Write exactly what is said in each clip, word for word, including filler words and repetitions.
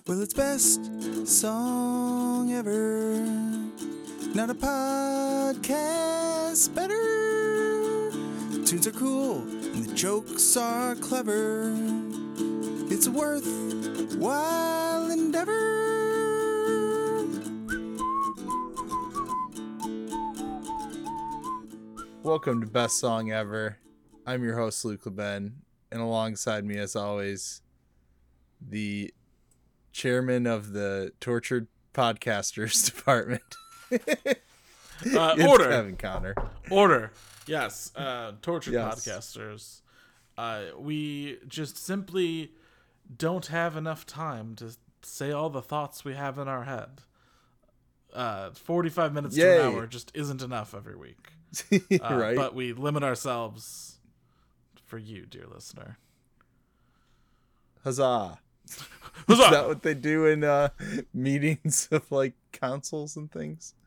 Well, it's best song ever. Not a podcast better. The tunes are cool and the jokes are clever. It's a worthwhile endeavor. Welcome to Best Song Ever. I'm your host, Luke LeBen, and alongside me, as always, the chairman of the Tortured Podcasters Department. uh, order. Kevin Connor. Order. Yes. Uh, tortured Yes. podcasters. Uh, we just simply don't have enough time to say all the thoughts we have in our head. Uh, forty-five minutes Yay. to an hour just isn't enough every week. Uh, Right? But we limit ourselves for you, dear listener. Huzzah. Huzzah! Is that what they do in uh, meetings of like councils and things?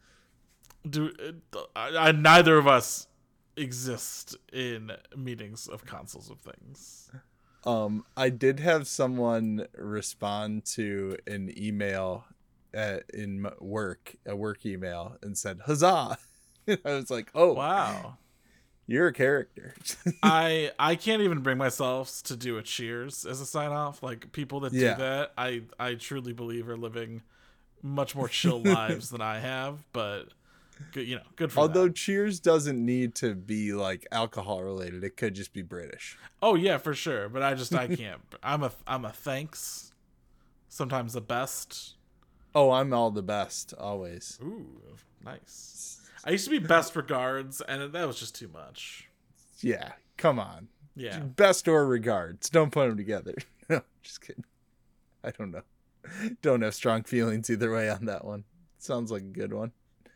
Do I, I, neither of us exist in meetings of councils of things. Um, I did have someone respond to an email at, in m- work, a work email, and said, huzzah. I was like, oh, Wow. you're a character. I I can't even bring myself to do a cheers as a sign off. Like people that Yeah. do that, I I truly believe are living much more chill lives than I have. But good, you know, good for Although them. cheers doesn't need to be like alcohol related. It could just be British. Oh yeah, for sure. But I just I can't. I'm a I'm a thanks. Sometimes the best. Oh, I'm all the best always. Ooh, nice. I used to be best regards, and that was just too much. Yeah, come on. Yeah. Best or regards. Don't put them together. No, just kidding. I don't know. Don't have strong feelings either way on that one. Sounds like a good one.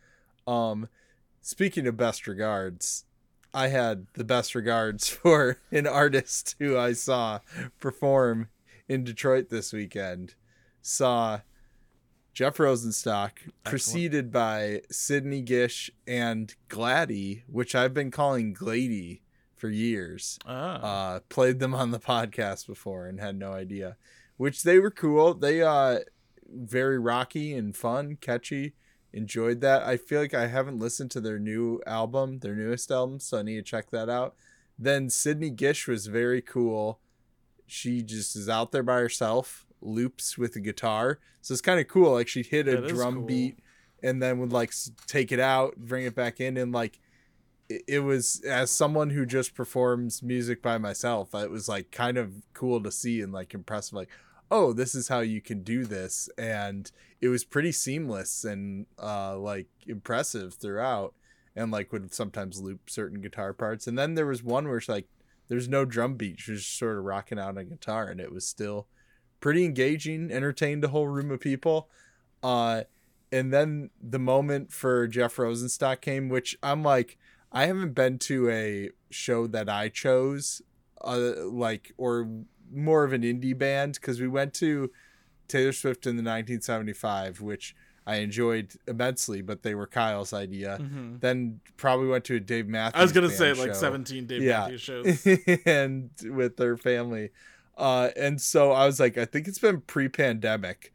Um, speaking of best regards, I had the best regards for an artist who I saw perform in Detroit this weekend. Saw Jeff Rosenstock, preceded by Sydney Gish and Gladdy, which I've been calling Glady for years. Ah. Uh, played them on the podcast before and had no idea. Which they were cool. They uh very rocky and fun, catchy. Enjoyed that. I feel like I haven't listened to their new album, their newest album, so I need to check that out. Then Sydney Gish was very cool. She just is out there by herself, loops with a guitar. So it's kind of cool. Like she'd hit a That is drum cool. beat and then would like s- take it out, bring it back in. And like, it, it was, as someone who just performs music by myself, it was like kind of cool to see and like impressive. Like, oh, this is how you can do this. And it was pretty seamless and uh, like impressive throughout. And like would sometimes loop certain guitar parts. And then there was one where she like, there's no drum beat. She was just sort of rocking out on guitar and it was still pretty engaging, entertained a whole room of people. Uh, and then the moment for Jeff Rosenstock came, which I'm like, I haven't been to a show that I chose, uh, like, or more of an indie band, because we went to Taylor Swift in the nineteen seventy-five, which I enjoyed immensely, but they were Kyle's idea. Mhm. Then probably went to a Dave Matthews I was gonna Band say like show. seventeen Dave Yeah. Matthews shows. And with their family. Uh, and so I was like, I think it's been pre-pandemic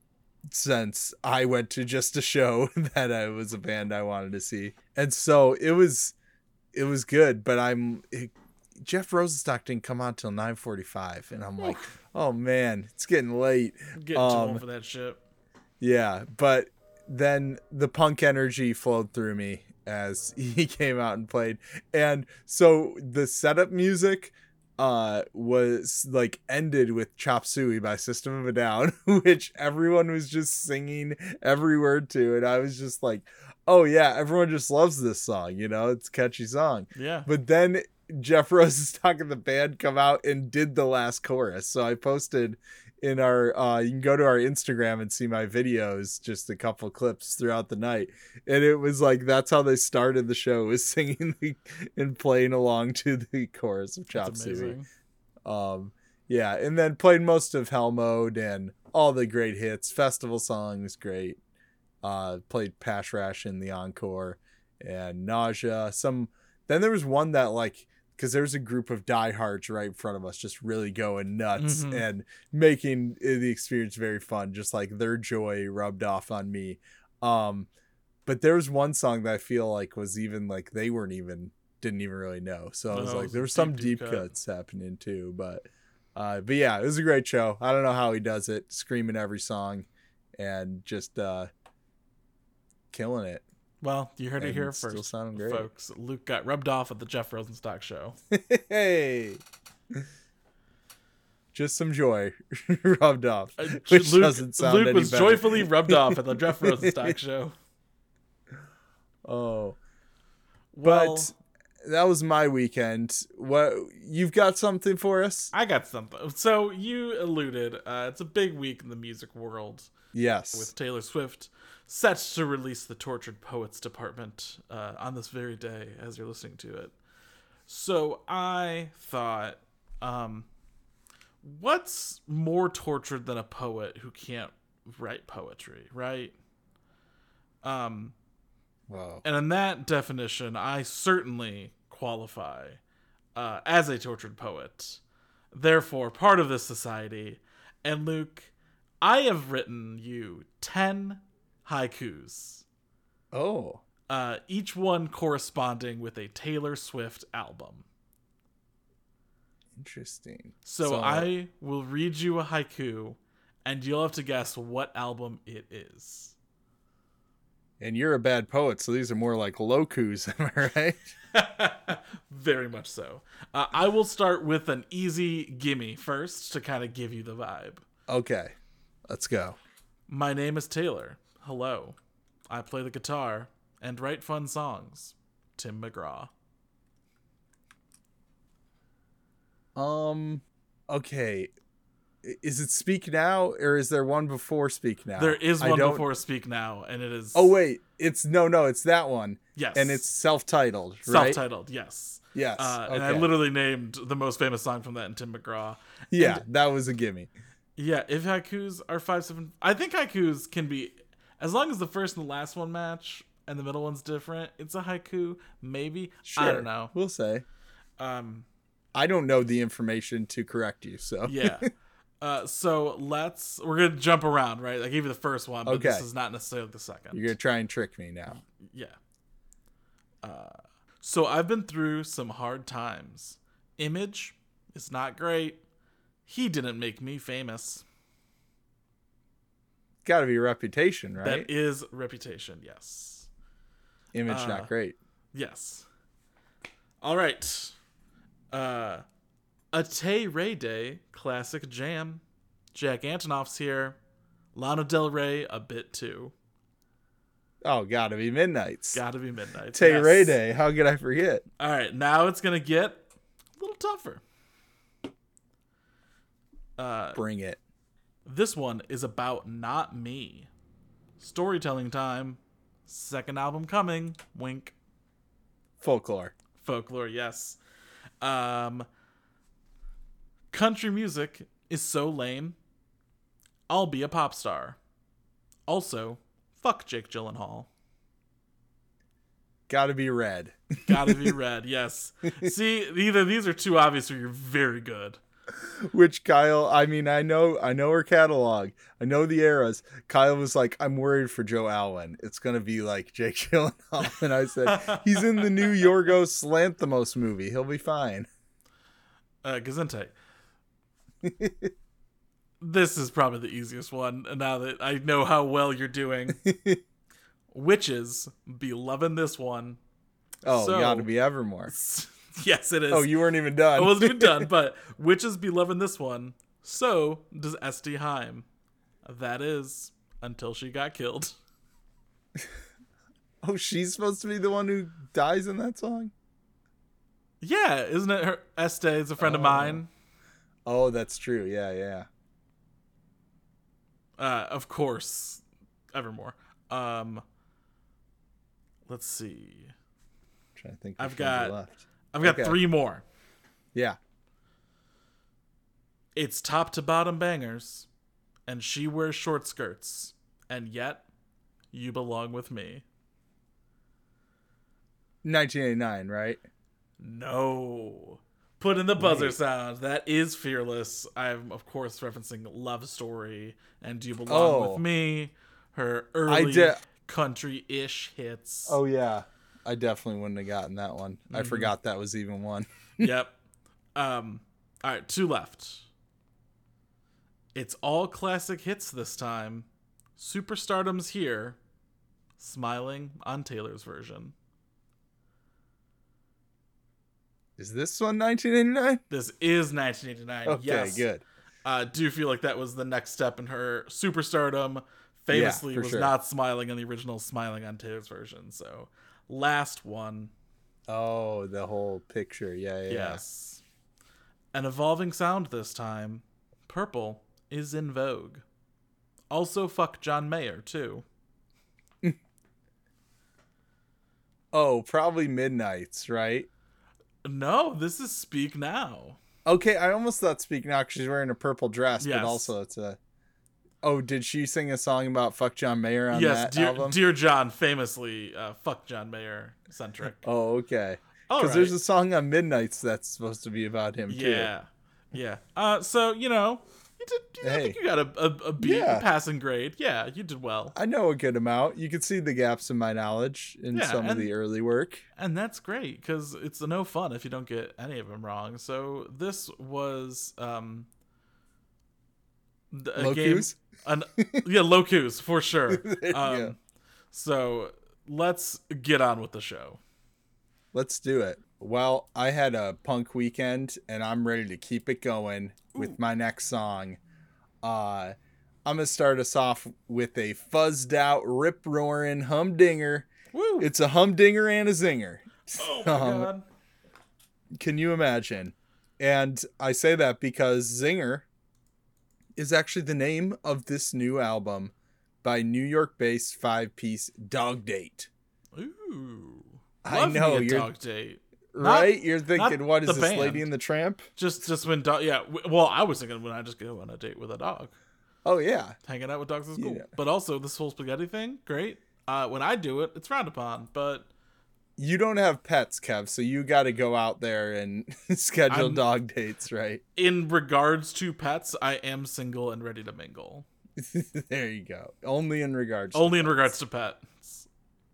since I went to just a show that I was a band I wanted to see. And so it was, it was good, but I'm, it, Jeff Rosenstock didn't come out till nine forty-five. And I'm like, oh man, it's getting late. Getting too Um, old for that shit. Yeah, but then the punk energy flowed through me as he came out and played. And so the setup music uh was like ended with Chop Suey by System of a Down, which everyone was just singing every word to, and I was just like, oh yeah, everyone just loves this song, you know, it's a catchy song. Yeah. But then Jeff Rosenstock and the band come out and did the last chorus. So I posted in our, uh, you can go to our Instagram and see my videos, just a couple clips throughout the night. And it was like, that's how they started the show, was singing the, and playing along to the chorus of Chop That's Suey. amazing. Um, yeah. And then played most of Hell Mode and all the great hits. Festival song was great. Uh, played Pash Rash in the encore and Nausea. Some, then there was one that like, because there's a group of diehards right in front of us just really going nuts Mhm. and making the experience very fun, just like their joy rubbed off on me. Um, but there was one song that I feel like was even like they weren't even didn't even really know. So I was No, it like, was a there was some deep, deep deep cut. cuts happening too. But uh, but yeah, it was a great show. I don't know how he does it, screaming every song and just uh, killing it. Well, you heard it And here it's still first, sounding great. folks. Luke got rubbed off at the Jeff Rosenstock show. Hey. Just some joy rubbed off, Uh, which Luke, doesn't sound Luke any was better. joyfully rubbed off at the Jeff Rosenstock show. Oh, Well, but that was my weekend. What, you've got something for us? I got something. So you alluded, uh, it's a big week in the music world Yes. with Taylor Swift set to release the Tortured Poets Department uh, on this very day as you're listening to it. So I thought, um, what's more tortured than a poet who can't write poetry, right? Um, Wow. and in that definition, I certainly qualify uh, as a tortured poet, therefore part of this society. And Luke, I have written you ten haikus, Oh, uh, each one corresponding with a Taylor Swift album. interesting. So, I will read you a haiku, and you'll have to guess what album it is. and you're a bad poet, so these are more like lokus, am I right? Very much so. Uh, I will start with an easy gimme first to kind of give you the vibe. Okay, let's go. My name is Taylor. Hello. I play the guitar and write fun songs. Tim McGraw. Um, okay. I- Is it Speak Now, or is there one before Speak Now? There is I one don't- before Speak Now, and it is... Oh wait, it's no, no, it's that one, Yes. and it's self-titled, right? self-titled, yes. Yes. Uh, okay. And I literally named the most famous song from that in Tim McGraw. yeah, and- that was a gimme. Yeah, if haikus are five seven, I think haikus can be, as long as the first and the last one match and the middle one's different. It's a haiku, maybe. Sure. I don't know. We'll say. Um, I don't know the information to correct you, so yeah. uh, so let's. We're gonna jump around, right? I gave you the first one, but this Okay. is not necessarily the second. you're gonna try and trick me now. Yeah. Uh, so I've been through some hard times. Image is not great. He didn't make me famous. Got to be Reputation, right? That is Reputation, yes. Image uh, not great. Yes. All right. Uh, a Tay Ray Day classic jam. Jack Antonoff's here. Lana Del Rey a bit too. Oh, gotta be Midnights. Gotta be Midnight. Tay yes. Ray Day. How could I forget? All right, now it's gonna get a little tougher. Uh, Bring it. this one is about not me. Storytelling time. Second album coming. Wink. Folklore. Folklore, yes. Um, country music is so lame. I'll be a pop star. Also, fuck Jake Gyllenhaal. Gotta be Red. Gotta be Red, yes. See, either these are too obvious or you're very good. Which Kyle, I mean, I know, I know her catalog. I know the eras. Kyle was like, I'm worried for Joe Alwyn. It's gonna be like Jake Gyllenhaal, and I said, he's in the new Yorgos Lanthimos movie. He'll be fine. Uh, Gesundheit. This is probably the easiest one now that I know how well you're doing. Witches be loving this one. Oh, So- gotta be Evermore. Yes, it is. Oh, you weren't even done. I wasn't even done, but witches be loving this one. So does Esty Haim. That is until she got killed. Oh, she's supposed to be the one who dies in that song? Yeah, isn't it? Her Este is a friend of Oh. mine. Oh, that's true. Yeah, yeah. Uh, of course, Evermore. Um, let's see. trying to think. I've which ones are got- left. I've got Okay. three more. Yeah. It's top to bottom bangers, and she wears short skirts, and yet you belong with me. nineteen eighty-nine, right? No. Put in the buzzer Wait. sound. That is Fearless. I'm, of course, referencing Love Story and Do You Belong Oh. With Me? Her early did- country-ish hits. Oh, yeah. I definitely wouldn't have gotten that one. Mm-hmm. I forgot that was even one. Yep. Um, all right, two left. It's all classic hits this time. Superstardom's here. Smiling on Taylor's version. Is this one nineteen eighty-nine? This is nineteen eighty-nine. Okay, yes. good. I uh, do feel like that was the next step in her superstardom. Famously yeah, was sure. not Smiling on the original Smiling on Taylor's version. So, last one. Oh, the whole picture. Yeah, yeah. Yes. An evolving sound this time. Purple is in vogue. Also, fuck John Mayer, too. Oh, probably Midnights, right? No, this is Speak Now. Okay, I almost thought Speak Now because she's wearing a purple dress, Yes. but also it's a... Oh, did she sing a song about fuck John Mayer on yes, that dear, album? Dear John, famously uh, fuck John Mayer centric. Oh, okay. All Because right. there's a song on Midnights that's supposed to be about him, too. Yeah, yeah. Uh, so, you know, you did, you, I Hey. think you got a, a, a B, Yeah. a passing grade. Yeah, you did well. I know a good amount. You can see the gaps in my knowledge in Yeah, some of and- the early work. And that's great, because it's no fun if you don't get any of them wrong. So this was um, th- a game... Locus? An, yeah, Locus, for sure. There you Um, go. so let's get on with the show. Let's do it. Well, I had a punk weekend, and I'm ready to keep it going with my next song. Uh, I'm going to start us off with a fuzzed out, rip-roaring humdinger. Woo! It's a humdinger and a zinger. Oh my Um, god. Can you imagine? And I say that because Zinger is actually the name of this new album by New York-based five-piece Dog Date. Ooh. I Love know, me a you're- dog date. Right? Not- You're thinking, not what is the this, band. Lady and the Tramp? Just just when dog yeah, w- well, I was thinking when I just go on a date with a dog. Oh, yeah. Hanging out with dogs is cool. Yeah. But also this whole spaghetti thing, great. Uh, when I do it, it's frowned upon, but You don't have pets, Kev, so you got to go out there and schedule I'm- dog dates, right? in regards to pets, I am single and ready to mingle. There you go. Only in regards to Only in pets. regards to pets.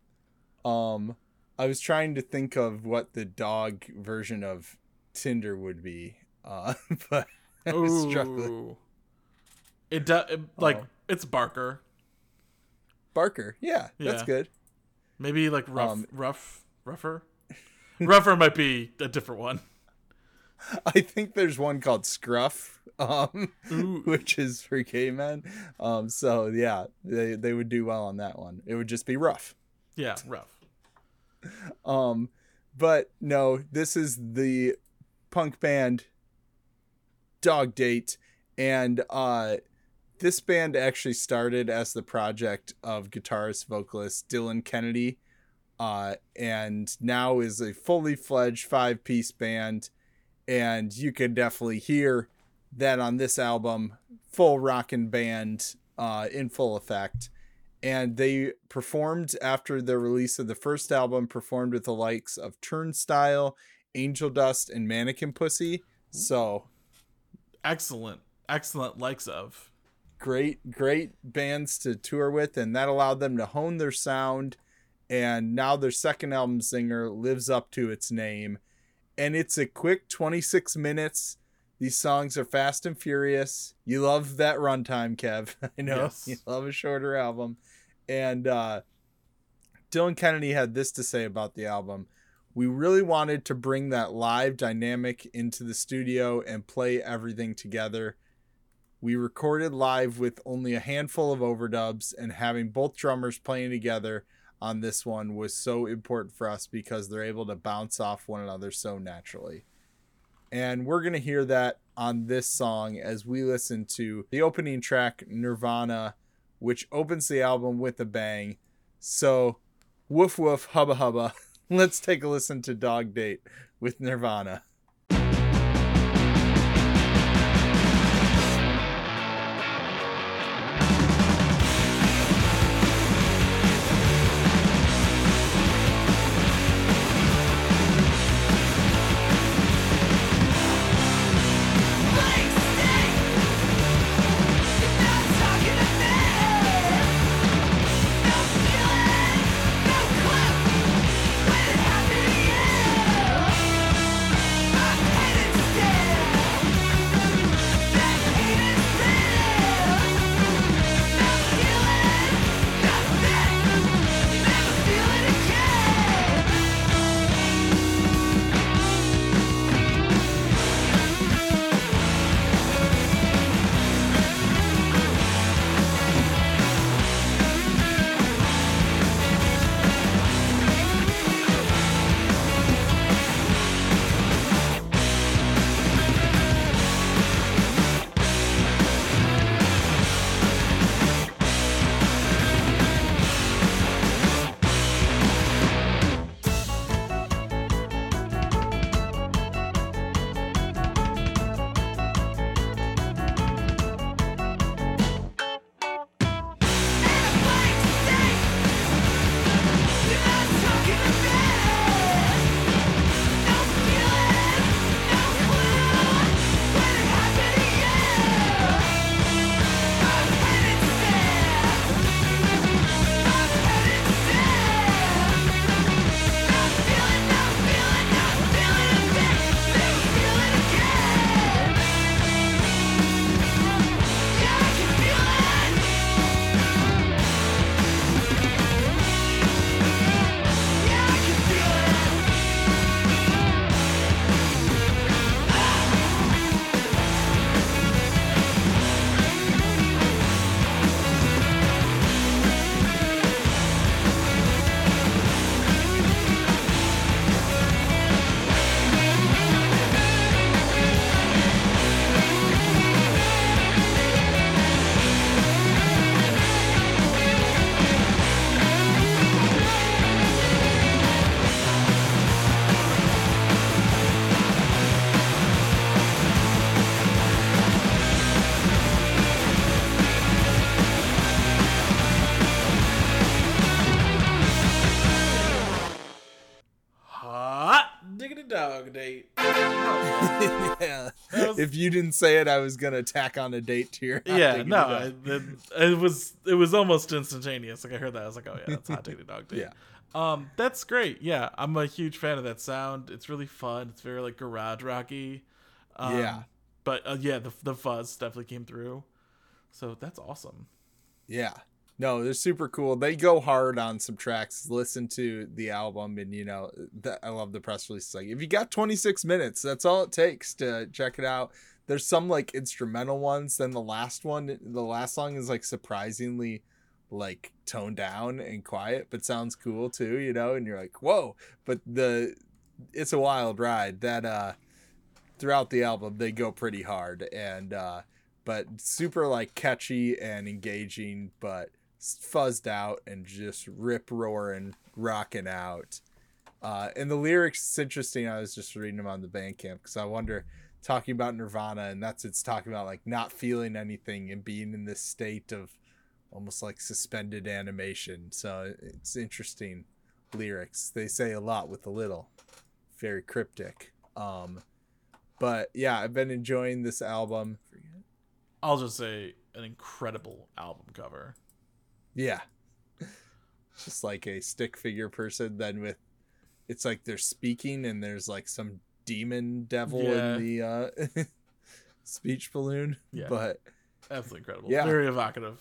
Um, I was trying to think of what the dog version of Tinder would be, uh, but I was struggling. Ooh. It, do, it like Oh. it's Barker. Barker, yeah, that's Yeah. good. Maybe like rough, Um, rough, rougher. Rougher might be a different one. I think there's one called Scruff, um, Ooh. which is for gay men. Um, so yeah, they they would do well on that one. It would just be rough. Yeah, rough. Um, but no, this is the punk band Dog Date, and uh, this band actually started as the project of guitarist vocalist Dylan Kennedy, uh, and now is a fully fledged five piece band, and you can definitely hear that on this album, full rockin' band, uh, in full effect. And they performed after the release of the first album, performed with the likes of Turnstile, Angel Dust, and Mannequin Pussy. So Excellent, excellent likes of. great, great bands to tour with. And that allowed them to hone their sound. And now their second album, Zinger, lives up to its name. And it's a quick twenty-six minutes. These songs are fast and furious. You love that runtime, Kev. I know. Yes. You love a shorter album. And uh, Dylan Kennedy had this to say about the album. We really wanted to bring that live dynamic into the studio and play everything together. We recorded live with only a handful of overdubs, and having both drummers playing together on this one was so important for us because they're able to bounce off one another so naturally. And we're going to hear that on this song as we listen to the opening track, Nirvana, which opens the album with a bang. So, woof woof, hubba hubba. Let's take a listen to Dog Date with Nirvana. Thank Dog Date. Oh, Yeah. was... If you didn't say it, I was gonna tack on a date to your. Yeah, no, it, it, it was it was almost instantaneous. Like I heard that, I was like, oh yeah, that's Hot Diggity Dog Date. Yeah. Um, that's great. Yeah, I'm a huge fan of that sound. It's really fun. It's very like garage rocky. Um, yeah. But uh, yeah, the the fuzz definitely came through. So that's awesome. Yeah. No, they're super cool. They go hard on some tracks. Listen to the album, and you know, the, I love the press release. It's like, if you got twenty-six minutes, that's all it takes to check it out. There's some like instrumental ones. Then the last one, the last song is like surprisingly like toned down and quiet, but sounds cool too, you know, and you're like, whoa. But the It's a Wild Ride that uh throughout the album they go pretty hard, and uh but super like catchy and engaging, but fuzzed out and just rip roaring, rocking out. Uh, and the lyrics, it's interesting. I was just reading them on the Bandcamp because I wonder, talking about Nirvana, and that's it's talking about like not feeling anything and being in this state of almost like suspended animation. So it's interesting lyrics. They say a lot with a little, very cryptic. Um, but yeah, I've been enjoying this album. I'll just say an incredible album cover. Yeah. Just like a stick figure person, then with it's like they're speaking and there's like some demon devil Yeah. in the uh speech balloon. Yeah. But absolutely incredible. Yeah. Very evocative.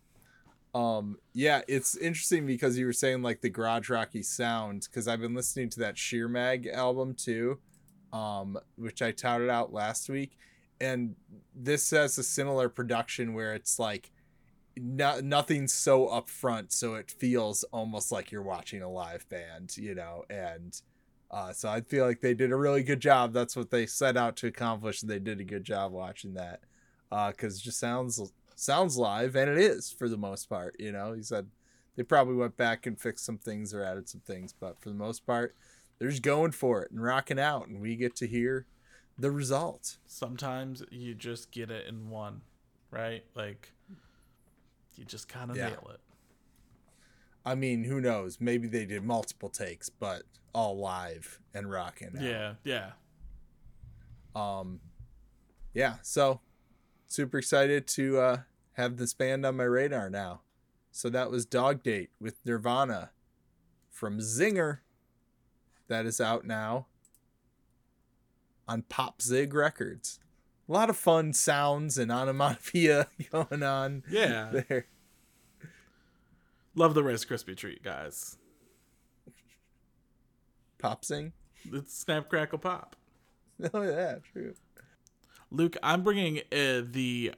Um yeah, it's interesting because you were saying like the garage rocky sound, because I've been listening to that Sheer Mag album too, um, which I touted out last week. And this has a similar production where it's like no, nothing's so upfront, so it feels almost like you're watching a live band, you know. And uh, so I feel like they did a really good job. That's what they set out to accomplish, and they did a good job watching that, because uh, it just sounds sounds live, and it is for the most part. You know, he said they probably went back and fixed some things or added some things, but for the most part, they're just going for it and rocking out, and we get to hear the result. Sometimes you just get it in one, right? Like you just kind of Yeah. nail it. I mean, who knows? Maybe they did multiple takes, but all live and rocking out. Yeah, yeah. Um, yeah. So super excited to uh, have this band on my radar now. So that was Dog Date with Nirvana from Zinger. That is out now on Pop Zig Records. A lot of fun sounds and onomatopoeia going on. Yeah. There. Love the Rice Krispie treat, guys. Pop Zing? It's Snap Crackle Pop. Oh, yeah, true. Luke, I'm bringing uh, the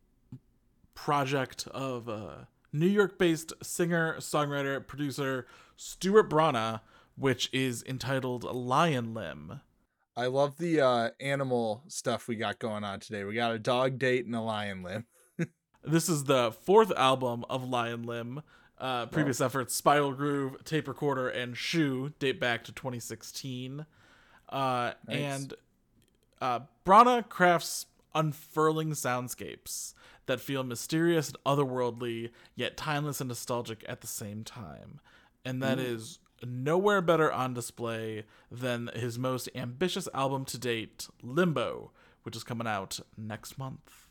project of uh, New York-based singer, songwriter, producer Stuart Brana, which is entitled Lion Limb. I love the uh, animal stuff we got going on today. We got a dog date and a lion limb. This is the fourth album of Lion Limb. Uh, previous wow. efforts, Spiral Groove, Tape Recorder, and Shoe, date back to twenty sixteen. Uh, nice. And uh, Brana crafts unfurling soundscapes that feel mysterious and otherworldly, yet timeless and nostalgic at the same time. And that Ooh. is nowhere better on display than his most ambitious album to date, Limbo, which is coming out next month.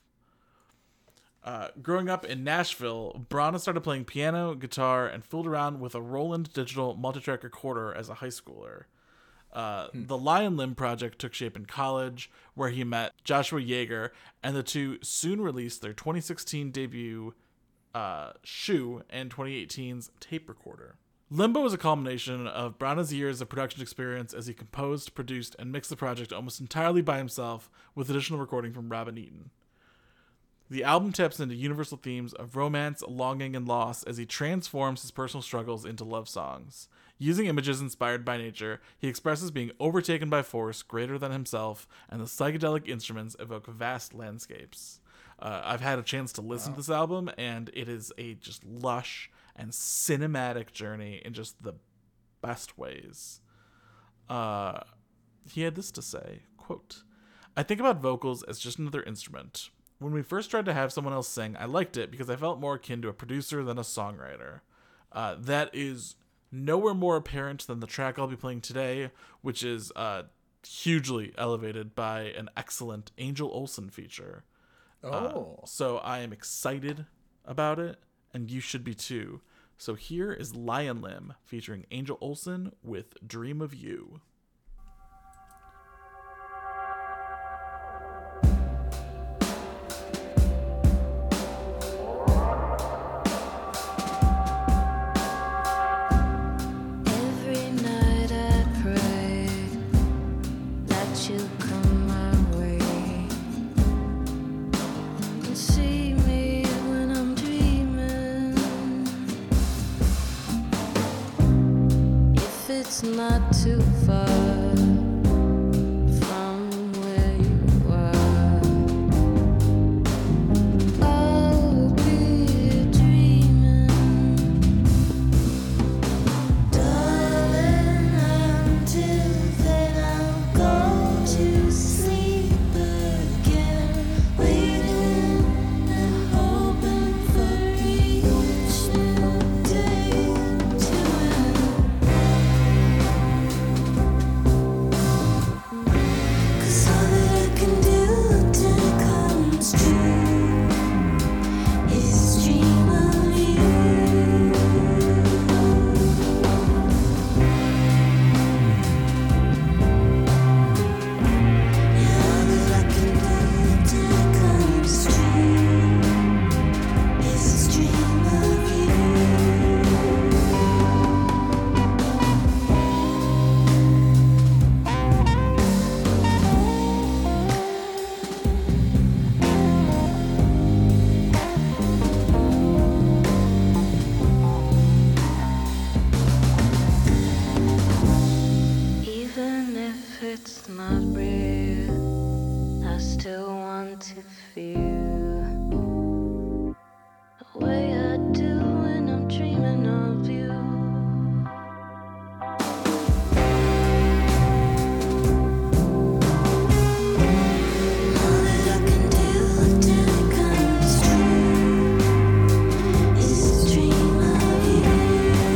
Uh, growing up in Nashville, Brana started playing piano, guitar, and fooled around with a Roland digital multitrack recorder as a high schooler. Uh, hmm. The Lion Limb project took shape in college, where he met Joshua Yeager, and the two soon released their twenty sixteen debut, uh, Shoe, and twenty eighteen's Tape Recorder. Limbo is a culmination of Brana's years of production experience as he composed, produced, and mixed the project almost entirely by himself, with additional recording from Robin Eaton. The album taps into universal themes of romance, longing, and loss as he transforms his personal struggles into love songs. Using images inspired by nature, he expresses being overtaken by force greater than himself, and the psychedelic instruments evoke vast landscapes. Uh, I've had a chance to listen wow. to this album, and it is a just lush and cinematic journey in just the best ways. Uh, he had this to say, quote, "I think about vocals as just another instrument. When we first tried to have someone else sing, I liked it because I felt more akin to a producer than a songwriter. Uh, that is nowhere more apparent than the track I'll be playing today, which is uh, hugely elevated by an excellent Angel Olsen feature. Oh. Uh, so I am excited about it, and you should be too. So here is Lion Limb featuring Angel Olsen with Dream of You. It's not too far from where you are. I'll be dreaming, darling. Until then, I'll go to sleep again, waiting and hoping for each new day to end. It's not real, I still want to feel the way I do when I'm dreaming of you. All that I can do till it comes true is dream of you.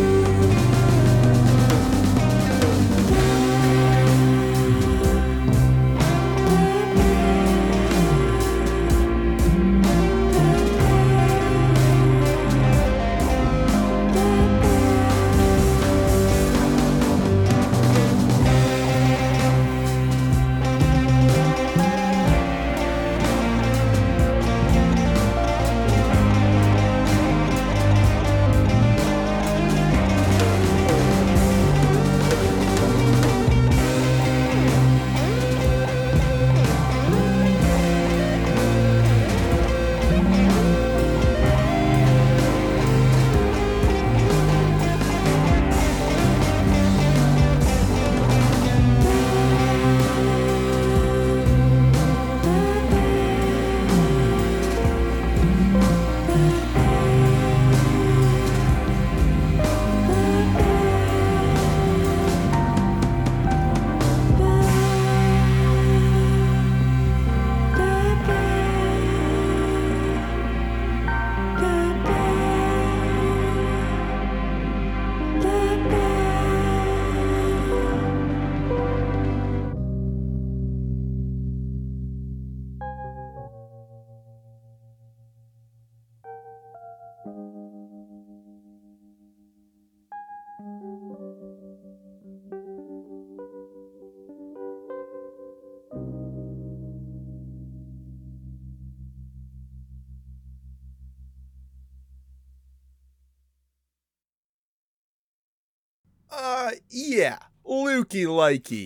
Uh, yeah, Lukey likey.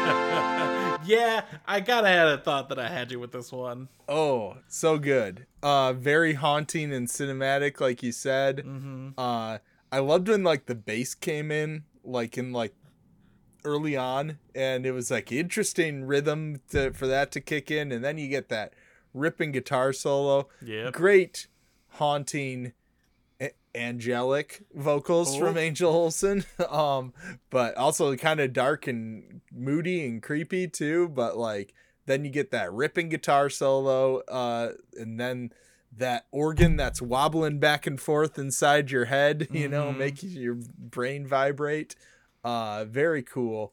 Yeah, I gotta have a thought that I had you with this one. Oh, so good. Uh, very haunting and cinematic, like you said. Mm-hmm. Uh, I loved when like the bass came in, like in like early on, and it was like interesting rhythm to, for that to kick in, and then you get that ripping guitar solo. Yep. Great, haunting, a- angelic vocals Oh. from Angel Olsen. um, but also kind of dark and moody and creepy too. But like then you get that ripping guitar solo, uh, and then that organ that's wobbling back and forth inside your head, you know, Mhm. making your brain vibrate. Uh, very cool.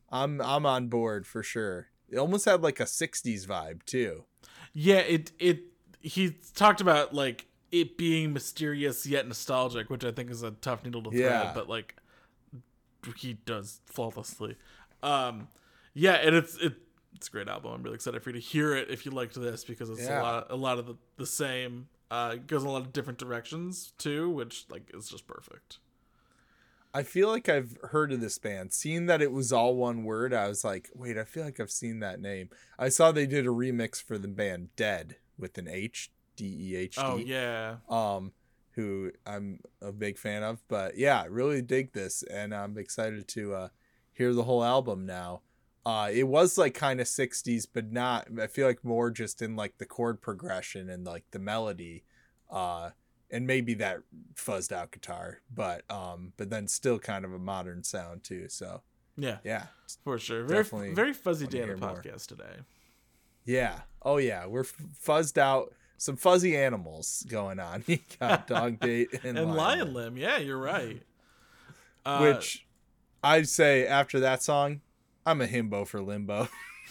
I'm I'm on board for sure. It almost had like a sixties vibe too. Yeah, it it he talked about like it being mysterious yet nostalgic, which I think is a tough needle to thread, Yeah. but like he does flawlessly. Um, yeah, and it's it it's a great album. I'm really excited for you to hear it if you liked this because it's Yeah. a lot a lot of the, the same. Uh, it goes in a lot of different directions too, which like is just perfect. I feel like I've heard of this band. Seeing that it was all one word, I was like, wait, I feel like I've seen that name. I saw they did a remix for the band Dead with an H, D E H D. Oh yeah, Um, who I'm a big fan of. But yeah, really dig this, and I'm excited to uh, hear the whole album now. Uh, it was like kind of sixties, but not. I feel like more just in like the chord progression and like the melody, uh, and maybe that fuzzed out guitar, but um, but then still kind of a modern sound too. So yeah, yeah, for sure. Very Definitely very fuzzy wanna day on the hear more. podcast today. yeah, oh yeah, we're f- fuzzed out. Some fuzzy animals going on. You got Dog Date and, And Lion Lion Limb. Limb, yeah, you're right. Uh, Which I'd say after that song, I'm a himbo for Limbo.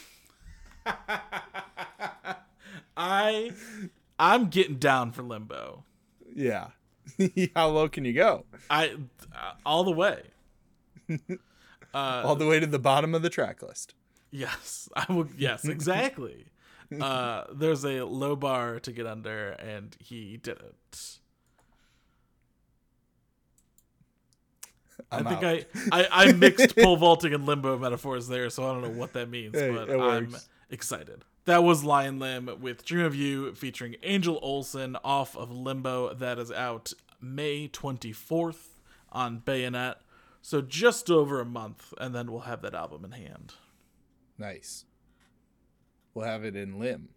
I I'm getting down for Limbo. Yeah. How low can you go? I uh, all the way. Uh, All the way to the bottom of the track list. yes, I will. Yes, exactly. uh, there's a low bar to get under, and he did it. I'm I think out. I, I I mixed pole vaulting and limbo metaphors there, so I don't know what that means, Hey, but it I'm works. excited. That was Lion Limb with Dream of You featuring Angel Olsen off of Limbo. That is out May twenty-fourth on Bayonet. So just over a month, and then we'll have that album in hand. Nice. We'll have it in Limb.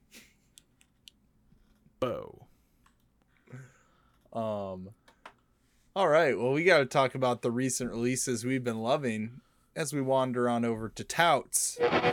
Bo. Um. All right. Well, we got to talk about the recent releases we've been loving as we wander on over to Touts.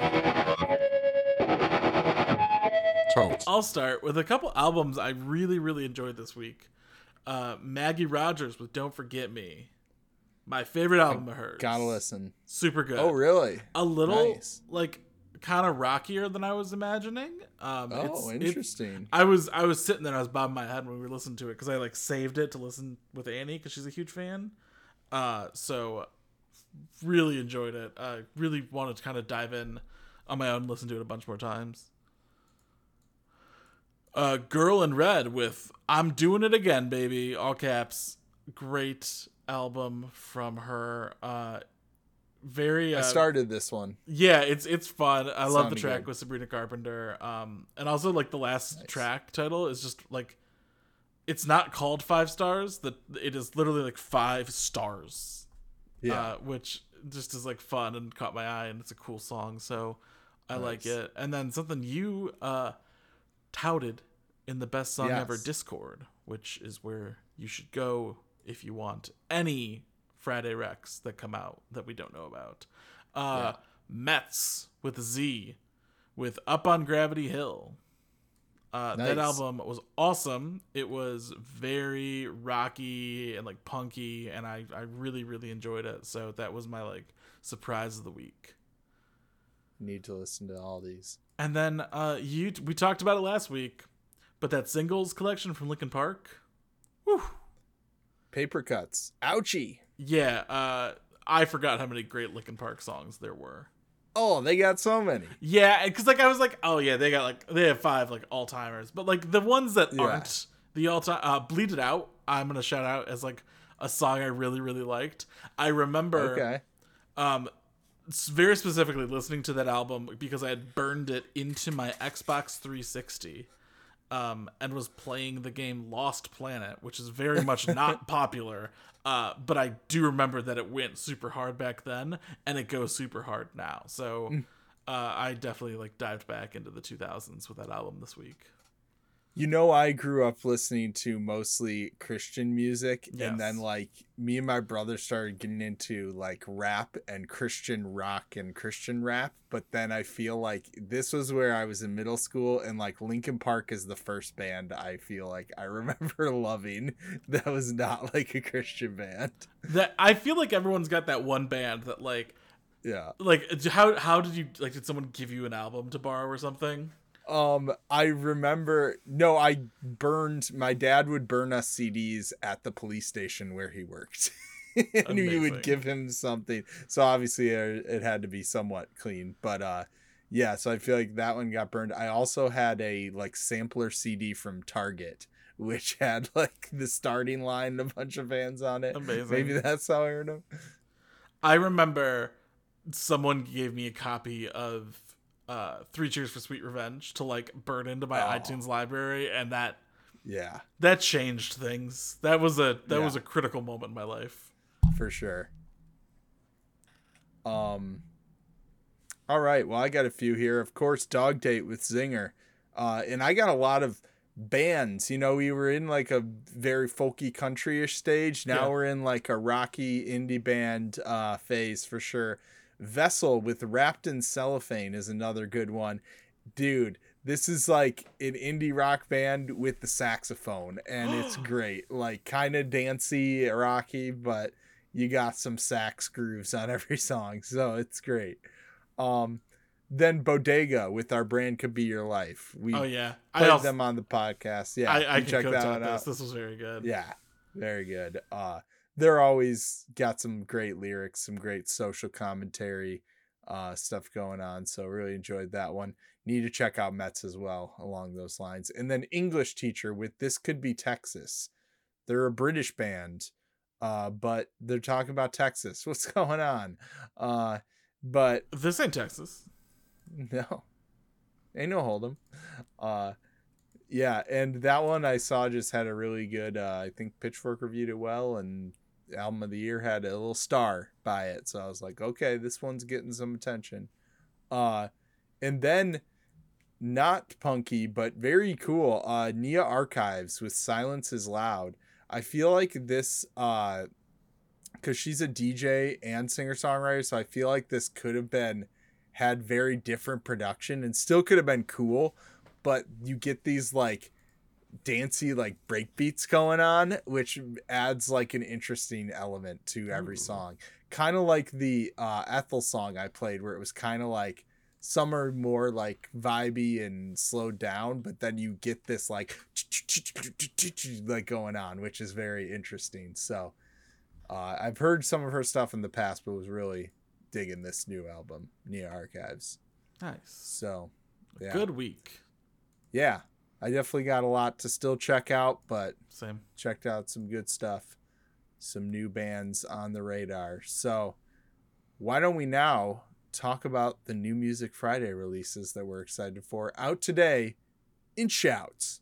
I'll start with a couple albums I really, really enjoyed this week. Uh, Maggie Rogers with Don't Forget Me. My favorite album of hers. Gotta listen. Super good. Oh, really? A little, Nice. like, kind of rockier than I was imagining. Um, Oh, it's- it- interesting. I was I was sitting there, I was bobbing my head when we were listening to it because I like saved it to listen with Annie because she's a huge fan. Uh, so really enjoyed it. Uh, really wanted to kind of dive in on my own, listen to it a bunch more times. Uh, Girl in Red with I'm Doing It Again, Baby, all caps. Great album from her. Uh, very. Uh, I started this one. yeah, it's it's fun. I love the Sounded track good. with Sabrina Carpenter. Um, and also like the last Nice. track title is just like, it's not called Five Stars. That it is literally like five stars. Yeah. Uh, which just is like fun and caught my eye, and it's a cool song. So I like Nice. it. And then something you uh touted in the best song ever Yes. Discord, which is where you should go if you want any Friday Recs that come out that we don't know about. Uh, Yeah. Mets with a Z with Up on Gravity Hill. Uh, That Nice. album was awesome. It was very rocky and like punky, and I, I really, really enjoyed it. So that was my like surprise of the week. Need to listen to all these. And then uh, you we talked about it last week, but that singles collection from Linkin Park, whew, Paper Cuts. Ouchie. yeah, uh, I forgot how many great Linkin Park songs there were. Oh, they got so many. Yeah, because like I was like, oh yeah, they got like they have five like all timers, but like the ones that Yeah. aren't the all time, uh, Bleed It Out, I'm gonna shout out as like a song I really really liked. I remember, Okay. um, s- very specifically listening to that album because I had burned it into my Xbox three sixty. Um, and was playing the game Lost Planet, which is very much not popular. Uh, but I do remember that it went super hard back then, and it goes super hard now. So uh, I definitely like dived back into the two thousands with that album this week. You know, I grew up listening to mostly Christian music, Yes. and then like me and my brother started getting into like rap and Christian rock and Christian rap. But then I feel like this was where I was in middle school, and like Linkin Park is the first band I feel like I remember loving that was not like a Christian band. That I feel like everyone's got that one band that like Yeah. Like, how how did you like? Did someone give you an album to borrow or something? Um, I remember. No, I burned. My dad would burn us C Ds at the police station where he worked, and you Amazing. would give him something. So obviously, uh, it had to be somewhat clean. But uh, yeah. So I feel like that one got burned. I also had a like sampler C D from Target, which had like the starting line, and a bunch of bands on it. Amazing. Maybe that's how I heard them. I remember someone gave me a copy of uh, Three Cheers for Sweet Revenge to like burn into my Oh. iTunes library, and that Yeah, that changed things. That was a that Yeah. was a critical moment in my life. for sure. Um. All right. Well, I got a few here. Of course, Dog Date with Zinger, uh, and I got a lot of bands. You know, we were in like a very folky countryish stage. Now Yeah. we're in like a rocky indie band uh, phase for sure. Vessel with Wrapped in Cellophane is another good one, dude. This is like an indie rock band with the saxophone, and it's great. Like kind of dancey, rocky, but you got some sax grooves on every song, so it's great. Um, then Bodega with Our Brand Could Be Your Life. We Oh yeah, I played also, them on the podcast. Yeah, I, I you can check go that top one this. out. This was very good. Yeah, very good. Uh, they're always got some great lyrics, some great social commentary uh, stuff going on. So really enjoyed that one. Need to check out Mets as well along those lines. And then English Teacher with This Could Be Texas. They're a British band, uh, but they're talking about Texas. What's going on? Uh, but This ain't Texas. no, ain't no hold 'em. Uh, yeah, and that one I saw just had a really good. Uh, I think Pitchfork reviewed it well, and Album of the Year had a little star by it. So I was like, okay, this one's getting some attention. Uh, and then not punky, but very cool. Uh, Nia Archives with Silence Is Loud. I feel like this, uh, because she's a D J and singer songwriter, so I feel like this could have been had very different production and still could have been cool, but you get these like dancey like break beats going on, which adds like an interesting element to every Ooh. song. Kind of like the uh, Ethel song I played, where it was kind of like some are more like vibey and slowed down, but then you get this like like going on, which is very interesting. So uh, I've heard some of her stuff in the past, but was really digging this new album, Nia Archives. Nice. So yeah, Good week. yeah, I definitely got a lot to still check out, but Same. checked out some good stuff, some new bands on the radar. So why don't we now talk about the new Music Friday releases that we're excited for, out today in Shouts.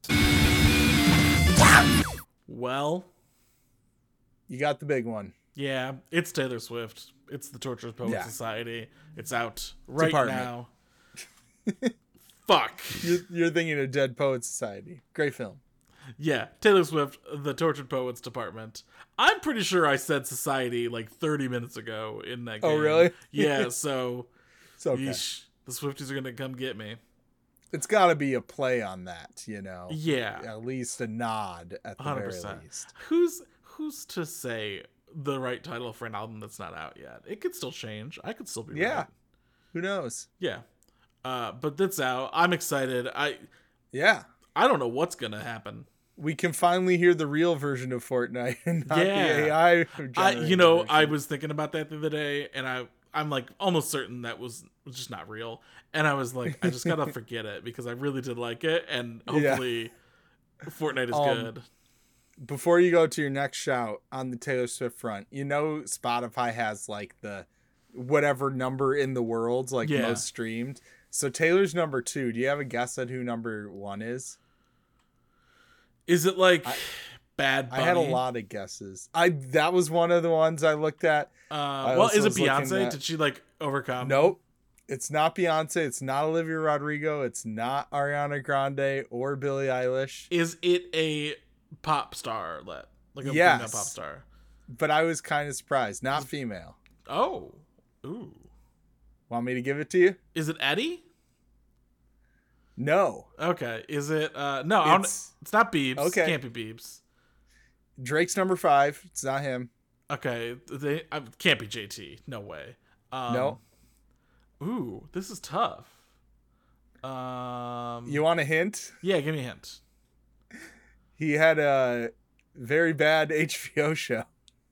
Well, You got the big one. yeah, it's Taylor Swift. It's the Tortured Poets Yeah. Society. It's out right Department. now. Fuck. You're, you're thinking of Dead Poets Society. Great film. Yeah, Taylor Swift, the Tortured Poets Department. I'm pretty sure I said Society like thirty minutes ago in that game. Oh, really? Yeah, so It's okay. yeesh, the Swifties are going to come get me. It's got to be a play on that, you know. Yeah, At least a nod at the one hundred very percent. least. Who's who's to say the right title for an album that's not out yet? It could still change. I could still be Yeah. right. Who knows? Yeah. Uh, but that's out. I'm excited. I Yeah. I don't know what's gonna happen. We can finally hear the real version of Fortnite and not Yeah. the A I. I generated you know, I version. was thinking about that the other day, and I I'm like almost certain that was was just not real. And I was like, I just gotta forget it because I really did like it, and Yeah. hopefully Fortnite is Um, good. Before you go to your next shout on the Taylor Swift front, you know Spotify has like the whatever number in the world, like Yeah. most streamed. So Taylor's number two. Do you have a guess at who number one is? Is it like I- Bad Bunny? I had a lot of guesses. I that was one of the ones I looked at. Uh, well, also is it was looking Beyonce? at- Did she like overcome? Nope. It's not Beyonce. It's not Olivia Rodrigo. It's not Ariana Grande or Billie Eilish. Is it a pop star? Let like a Yes. female pop star? But I was kind of surprised. Not female. Oh, ooh. Want me to give it to you? Is it Eddie? No. Okay. Is it? Uh, no, I don't- It's it's not Biebs. Okay. Can't be Biebs. Drake's number five. It's not him. Okay. They I, can't be J T. No way. Um, No. Ooh, this is tough. Um, You want a hint? yeah, give me a hint. He had a very bad H B O show.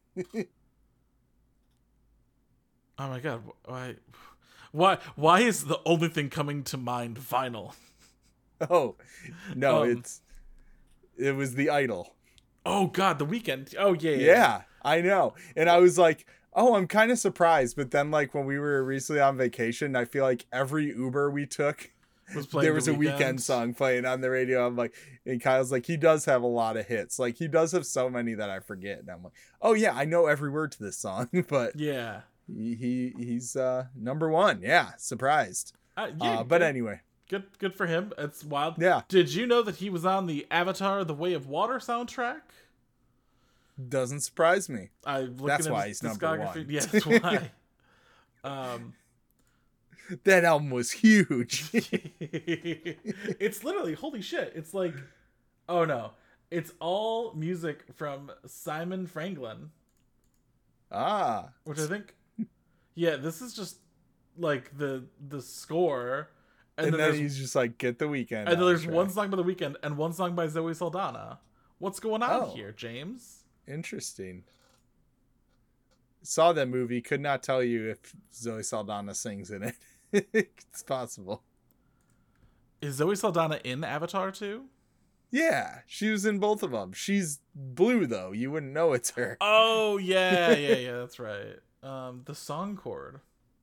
Oh my god, why, why, why is the only thing coming to mind vinyl? Oh, no, Um, it's it was The Idol. Oh god, The Weeknd. Oh yeah, yeah. Yeah, I know. And I was like, oh, I'm kind of surprised. But then, like, when we were recently on vacation, I feel like every Uber we took, Was playing there The was a Weeknd. weekend song playing on the radio. I'm like, and Kyle's like, he does have a lot of hits. Like, he does have so many that I forget. And I'm like, oh, yeah, I know every word to this song. But Yeah. he, he he's uh, number one. Yeah, surprised. Uh, yeah Uh, but good, anyway, good, good for him. It's wild. yeah, Did you know that he was on the Avatar: The Way of Water soundtrack? doesn't surprise me. I looking That's at why his he's number discography. one. Yeah, that's why. um, That album was huge. it's literally holy shit. It's like, oh no, it's all music from Simon Franklin, ah, which I think, yeah, this is just like the the score, and, and, then, then there's he's just like, get the weekend. and then there's soundtrack. one song by The Weeknd and one song by Zoe Saldana. What's going on Oh. here, James? Interesting. Saw that movie. Could not tell you if Zoe Saldana sings in it. It's possible. Is Zoe Saldana in Avatar too? Yeah, she was in both of them. She's blue though. You wouldn't know it's her. Oh yeah, yeah, yeah. That's right. Um, the song chord.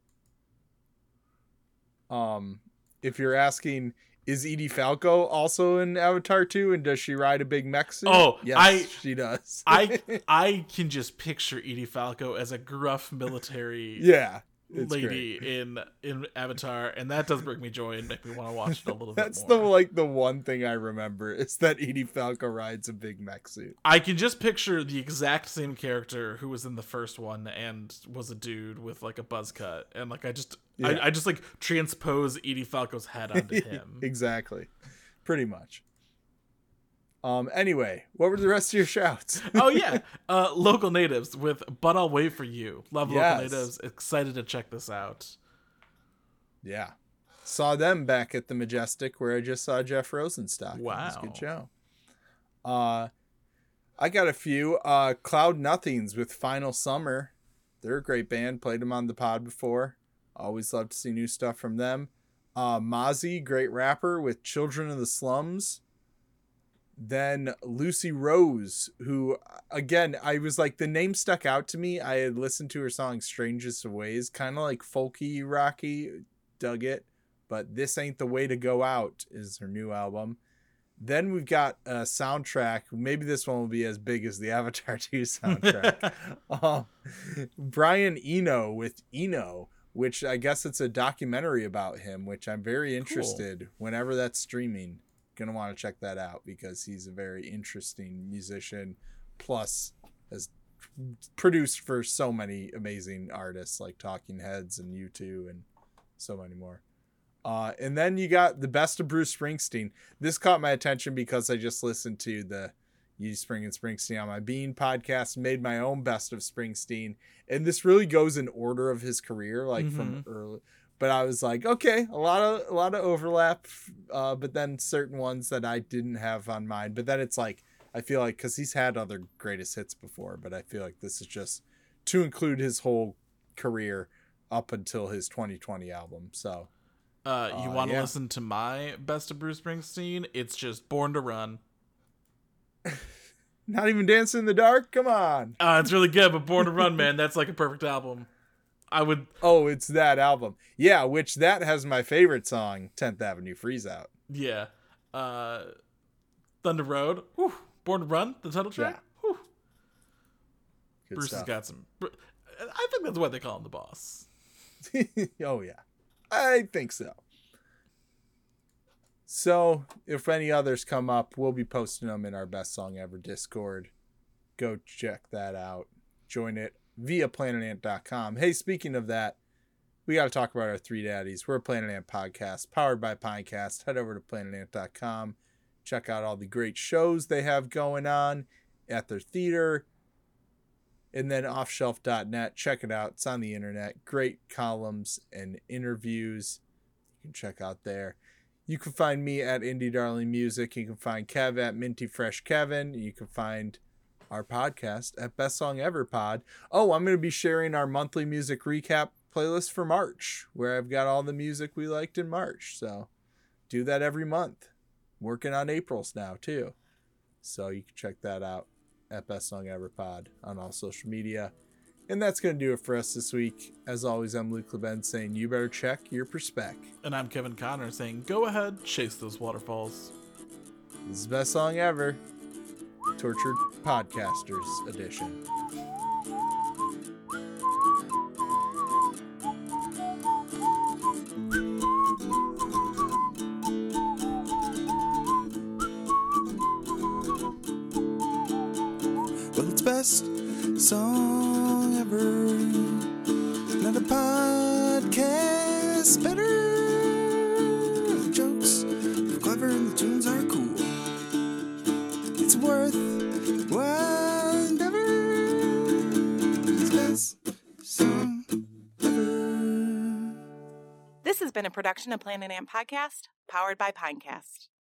Um, if you're asking, is Edie Falco also in Avatar two, and does she ride a big mech suit? Oh, yes, I- she does. I I can just picture Edie Falco as a gruff military yeah, it's lady great. in in Avatar, and that does bring me joy and make me want to watch it a little That's bit the more. like the one thing I remember is that Edie Falco rides a big mech suit. I can just picture the exact same character who was in the first one and was a dude with like a buzz cut, and like I just Yeah. I, I just like transpose Edie Falco's head onto him. Exactly, pretty much. Um. Anyway, what were the rest of your shouts? Oh yeah, uh, Local Natives with "But I'll Wait for You." Love Yes. Local Natives. Excited to check this out. Yeah, saw them back at the Majestic where I just saw Jeff Rosenstock. It was a Wow. good show. Uh, I got a few. Uh, Cloud Nothings with Final Summer. They're a great band. Played them on the pod before. Always love to see new stuff from them. Uh, Mozzie, great rapper with Children of the Slums. Then Lucy Rose, who, again, I was like, the name stuck out to me. I had listened to her song Strangest of Ways, kind of like folky, rocky, dug it. But This Ain't the Way to Go Out is her new album. Then we've got a soundtrack. Maybe this one will be as big as the Avatar two soundtrack. um, Brian Eno with Eno, which I guess it's a documentary about him, which I'm very interested whenever that's streaming. Gonna want to check that out because he's a very interesting musician, plus has produced for so many amazing artists like Talking Heads and U two and so many more. Uh, and then you got the best of Bruce Springsteen. This caught my attention because I just listened to the You Spring and Springsteen on My Bean podcast, made my own best of Springsteen, and this really goes in order of his career, like from early. But I was like, okay, a lot of a lot of overlap, uh, but then certain ones that I didn't have on mine. But then it's like, I feel like, because he's had other greatest hits before, but I feel like this is just to include his whole career up until his twenty twenty album. So, Uh, you Uh, want to yeah. listen to my best of Bruce Springsteen? It's just Born to Run. not even Dancing in the Dark? Come on. Uh, it's really good, but Born to Run, man, that's like a perfect album. I would. Oh, it's that album. Yeah, which that has my favorite song, tenth Avenue Freeze Out. Yeah. Uh, Thunder Road. Whew. Born to Run, the title track. Whew. Good Bruce stuff. has got some. Br- I think that's why they call him the boss. Oh, yeah. I think so. So, if any others come up, we'll be posting them in our Best Song Ever Discord. Go check that out. Join it via planet ant dot com. Hey, speaking of that, we got to talk about our Three Daddies. We're a Planet Ant podcast powered by Pinecast. Head over to planet ant dot com. Check out all the great shows they have going on at their theater. And then offshelf dot net. Check it out. It's on the internet. Great columns and interviews. You can check out there. You can find me at Indie Darling Music. You can find Kev at Minty Fresh Kevin. You can find our podcast at Best Song Ever Pod. Oh, I'm going to be sharing our monthly music recap playlist for March, where I've got all the music we liked in March. So do that every month. Working on April's now too. So you can check that out at Best Song Ever Pod on all social media. And that's going to do it for us this week. As always, I'm Luke Leben saying you better check your perspec. And I'm Kevin Connor saying go ahead, chase those waterfalls. This is the best song ever. Tortured Podcasters edition. Well, it's best song ever. Not a podcast better. The jokes are clever and the tunes are cool. It's worth while endeavor. It's best song ever. This has been a production of Planet Amp Podcast, powered by Pinecast.